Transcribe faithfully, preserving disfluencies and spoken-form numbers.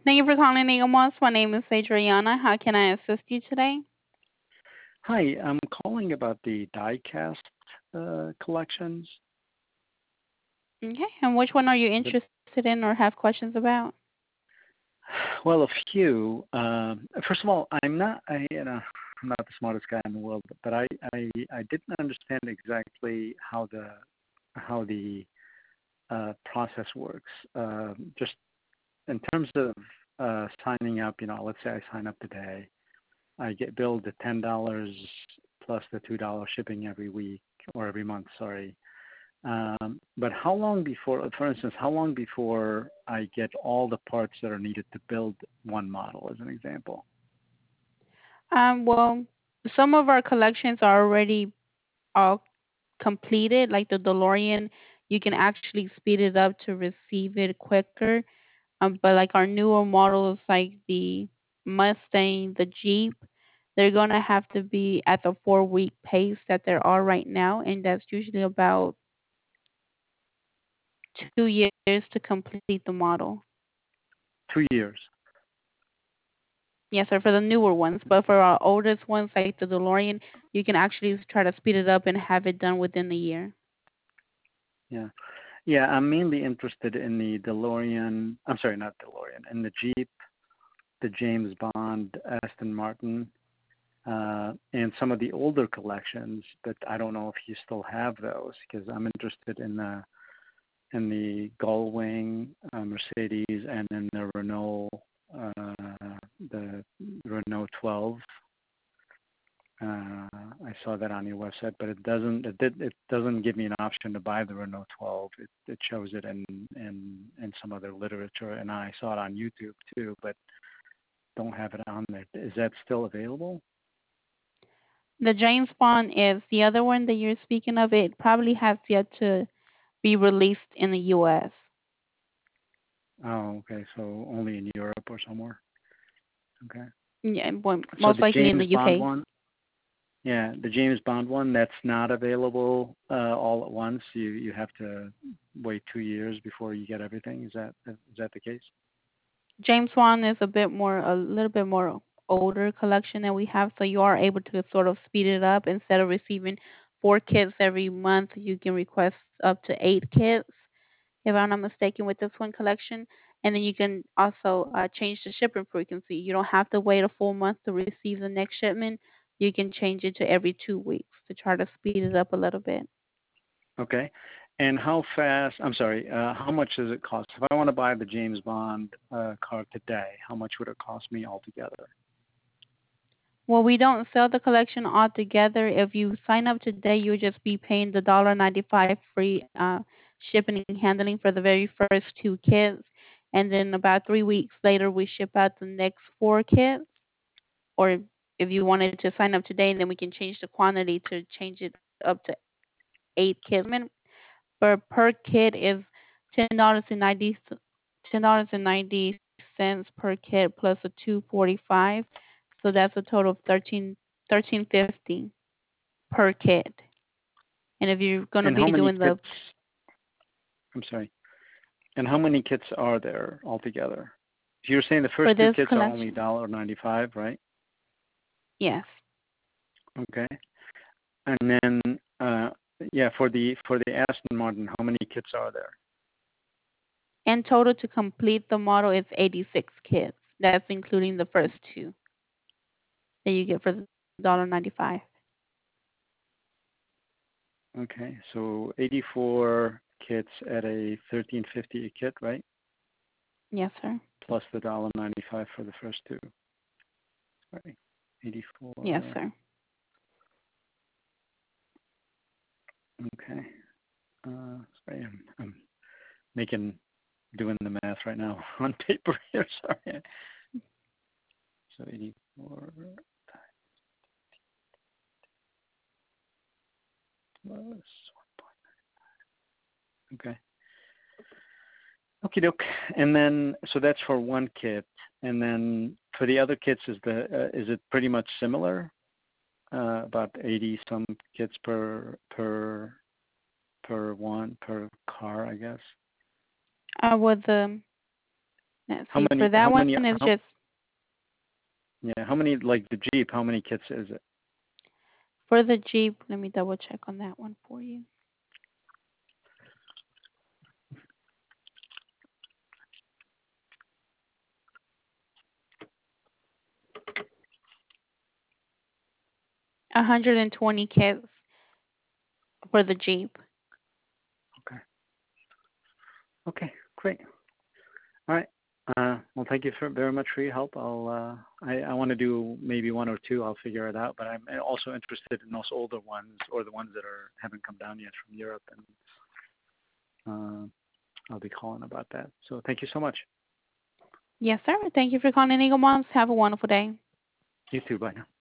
Thank you for calling Eagle Moss. My name is Adriana. How can I assist you today? Hi, I'm calling about the die-cast uh, collections. Okay, and which one are you The, interested in or have questions about? well, a few. Um, first of all, I'm not, I, you know, I'm not the smartest guy in the world, but I, I, I didn't understand exactly how the, how the uh, process works. Um, just in terms of uh, signing up, you know, let's say I sign up today, I get billed the ten dollars plus the two dollars shipping every week or every month. Sorry. Um, but how long before, for instance, how long before I get all the parts that are needed to build one model, as an example? Um, well, some of our collections are already all completed, like the DeLorean. You can actually speed it up to receive it quicker. Um, but like our newer models, like the Mustang, the Jeep, they're gonna have to be at the four week pace that they are right now, and that's usually about two years to complete the model. Two years. Yes, sir, for the newer ones. But for our oldest ones, like the DeLorean, you can actually try to speed it up and have it done within the year. Yeah. Yeah, I'm mainly interested in the DeLorean. I'm sorry, not DeLorean, in the Jeep, the James Bond, Aston Martin, uh, and some of the older collections. But I don't know if you still have those because I'm interested in the in the Gullwing, uh, Mercedes, and in the Renault, uh, the Renault twelve. Uh, I saw that on your website, but it doesn't it did it doesn't give me an option to buy the Renault twelve. It it shows it in in in some other literature, and I saw it on YouTube too, but don't have it on there. Is that still available? The James Bond is the other one that you're speaking of. It probably has yet to be released in the U S. Oh, okay. So only in Europe or somewhere. Okay. Yeah, well, So most the likely in the James Bond U K. one, yeah, the James Bond one, that's not available uh, all at once. You you have to wait two years before you get everything. Is that is that the case? James Bond is a bit more, a little bit more older collection that we have, so you are able to sort of speed it up. Instead of receiving four kits every month, you can request up to eight kits, if I'm not mistaken, with this one collection. And then you can also uh, change the shipping frequency. You don't have to wait a full month to receive the next shipment. You can change it to every two weeks to try to speed it up a little bit. Okay. And how fast? I'm sorry. Uh, how much does it cost? If I want to buy the James Bond uh, car today, how much would it cost me altogether? Well, we don't sell the collection altogether. If you sign up today, you'll just be paying the dollar ninety five free uh, shipping and handling for the very first two kits, and then about three weeks later, we ship out the next four kits. Or if you wanted to sign up today, then we can change the quantity to change it up to eight kits. I mean, per per kit is ten dollars and ninety ten dollars and ninety cents per kit plus a two forty five. So that's a total of thirteen thirteen fifty per kit. And if you're going to And be how many doing kits? the I'm sorry. And how many kits are there altogether? So you're saying the for first two this kits are only collection, one ninety-five, right? yes. Okay. And then, uh, yeah, for the for the Aston Martin, how many kits are there? In total, to complete the model, it's eighty-six kits. That's including the first two that you get for the dollar ninety-five. Okay, so eighty-four kits at a thirteen fifty a kit, right? Yes, sir. Plus the dollar ninety-five for the first two. Right. Yes, eighty-four. sir. Okay. Uh, sorry, I'm, I'm making doing the math right now on paper here. Sorry. So eighty-four plus. Okay. Okay, doke. And then, so that's for one kit. And then for the other kits, is the uh, is it pretty much similar? Uh, about eighty some kits per per per one per car, I guess. Uh, with the Let's How see. For many? that How one, many? it's How, just yeah. How many? Like the Jeep? How many kits is it? for the Jeep. Let me double check on that one for you. one hundred twenty kits for the Jeep. Okay. Okay. Great. All right. Uh, well, thank you for, very much for your help. I'll. Uh, I, I want to do maybe one or two. I'll figure it out. But I'm also interested in those older ones or the ones that are haven't come down yet from Europe, and uh, I'll be calling about that. So thank you so much. Yes, sir. Thank you for calling Eagle Moms. Have a wonderful day. You too. Bye now.